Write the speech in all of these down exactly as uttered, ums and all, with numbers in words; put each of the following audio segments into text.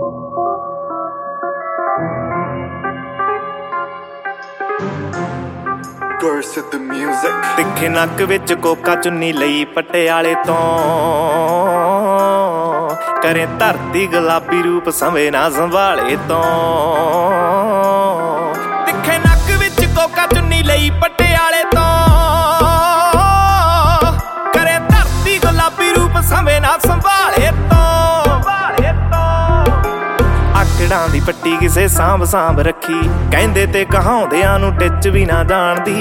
ਤਿੱਖੇ ਨੱਕ ਵਿੱਚ ਕੋਕਾ ਚੁੰਨੀ ਲਈ ਪਟਿਆਲੇ ਤੋਂ, ਕਰੇ ਧਰਤੀ ਗੁਲਾਬੀ ਰੂਪ ਸੰਵੇ ਨਾ ਸੰਭਾਲੇ ਤੋਂ। ਤਿੱਖੇ ਨੱਕ ਵਿੱਚ ਕੋਕਾ ਚੁੰਨੀ ਲਈ ਪਟਿਆਲੇ ਤੋਂ, ਕਰੇ ਧਰਤੀ ਗੁਲਾਬੀ ਰੂਪ ਸੰਵੇ ਨਾ ਸੰਭਾਲੇ ਤੋਂ। ਆਕੜਾਂ ਦੀ ਪੱਟੀ ਕਿਸੇ ਸਾਂਭ ਸਾਂਭ ਰੱਖੀ, ਕਹਿੰਦੇ ਤੇ ਕਹਾਉਂਦਿਆਂ ਨੂੰ ਟਿੱਚ ਵੀ ਨਾ ਜਾਣਦੀ।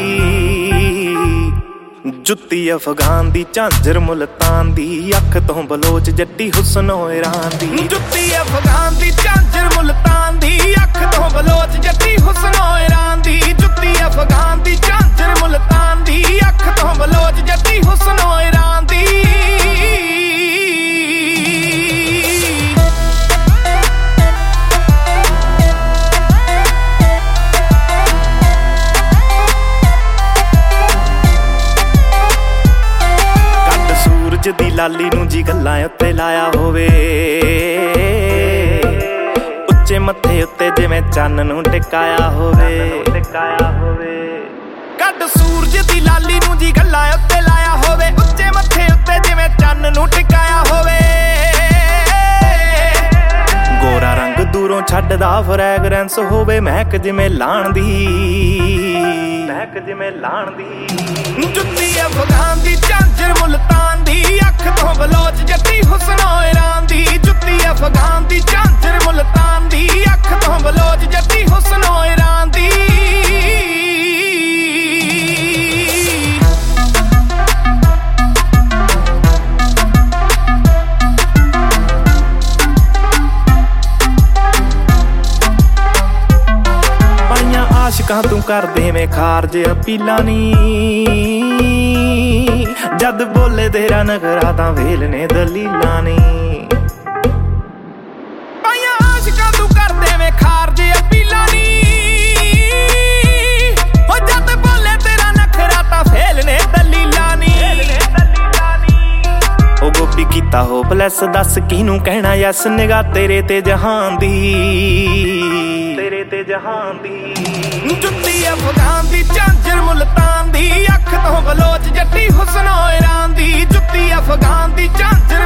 ਜੁੱਤੀ ਅਫਗਾਨ ਦੀ, ਝਾਂਜਰ ਮੁਲਤਾਨ ਦੀ, ਅੱਖ ਤੋਂ ਬਲੋਚ ਜੱਟੀ ਹੁਸਨੋ ਇਰਾਨ ਦੀ। ਜੁੱਤੀ ਅਫਗਾਨ ਦੀ, ਝਾਂਜਰ ਮੁਲਤਾਨ ਦੀ, ਅੱਖ ਤੋਂ ਬਲੋਚ ਜੱਟੀ ਹੁਸਨੋ ਇਰਾਨ ਦੀ। ਜੁੱਤੀ ਅਫਗਾਨ ਦੀ, ਝਾਂਜਰ ਮੁਲਤਾਨ ਦੀ, ਅੱਖ ਤੋਂ ਬਲੋਚ ਜੱਟੀ ਹੁਸਨੋ ਇਰਾਨ ਦੀ। ਦੀ ਲਾਲੀ ਨੂੰ ਜੀ ਗੱਲਾਂ ਉੱਤੇ ਲਾਇਆ ਹੋਵੇ, ਉੱਚੇ ਮੱਥੇ ਉੱਤੇ ਜਿਵੇਂ ਚੰਨ ਨੂੰ ਟਿਕਾਇਆ ਹੋਵੇ। ਕੱਢ ਸੂਰਜ ਦੀ ਲਾਲੀ ਨੂੰ ਜੀ ਗੱਲਾਂ ਉੱਤੇ ਲਾਇਆ ਹੋਵੇ, ਉੱਚੇ ਮੱਥੇ ਉੱਤੇ ਜਿਵੇਂ ਚੰਨ ਨੂੰ ਟਿਕਾਇਆ ਹੋਵੇ। ਗੋਰਾ ਰੰਗ ਦੂਰੋਂ ਛੱਡਦਾ ਫਰੈਗਰੈਂਸ ਹੋਵੇ, ਮਹਿਕ ਜਿਵੇਂ ਲਾਣ ਦੀ, ਮਹਿਕ ਜਿਵੇਂ ਲਾਣ ਦੀ। ਜੁੱਤੀ ਅਫਗਾਨ ਦੀ, ਝਾਂਜਰ ਮੁਲਤਾਨ ਦੀ, ਅੱਖ ਤੋਂ ਬਲੋਚ ਜੱਟੀ ਹੁਸਨੋ ਇਰਾਨ ਦੀ। ਜੁੱਤੀ ਅਫਗਾਨ ਦੀ, ਝਾਂਜਰ ਮੁਲਤਾਨ ਦੀ, ਅੱਖ ਤੋਂ ਬਲੋਚ ਜੱਟੀ ਹੁਸਨੋ ਇਰਾਨ ਦੀ। ਪਾਈਆਂ ਆਸ਼ਕਾਂ ਤੂੰ ਕਰ ਦੇਵੇਂ ਖਾਰਜ ਅਪੀਲਾਂ ਨੀ, ਜਦ ਬੋਲੇ ਤੇਰਾ ਨਖਰਾ ਤਾਂ ਵੇਲ ਨੇ ਦਲੀਲਾਂ ਨੀ। ਪਾਈਆਂ ਆਸ਼ਕਾਂ ਤੂੰ ਕਰ ਦੇਵੇਂ ਖਾਰਜ ਅਪੀਲਾਂ ਨੀ, ਹੋ ਜਦ ਬੋਲੇ ਤੇਰਾ ਨਖਰਾ ਤਾਂ ਵੇਲ ਨੇ ਦਲੀਲਾਂ ਨੀ। ਉਹ ਗੋਪੀ ਕੀਤਾ ਹੋਪਲੈਸ, ਦੱਸ ਕਿਹਨੂੰ ਕਹਿਣਾ ਯਸ, ਨਿਗਾਹ ਤੇਰੇ ਤੇ ਜਹਾਨ ਦੀ, ਤੇਰੇ ਤੇ ਜਹਾਨ ਦੀ। ਜੁੱਤੀ ਅਫਗਾਨ ਦੀ, ਝਾਂਜਰ ਮੁਲਤਾਨ ਦੀ, ਅੱਖ ਤੋਂ ਬਲੋਚ ਜੱਟੀ ਹੁਸਨੋ ਇਰਾਨ ਦੀ। ਜੁੱਤੀ ਅਫਗਾਨ ਦੀ, ਝਾਂਜਰ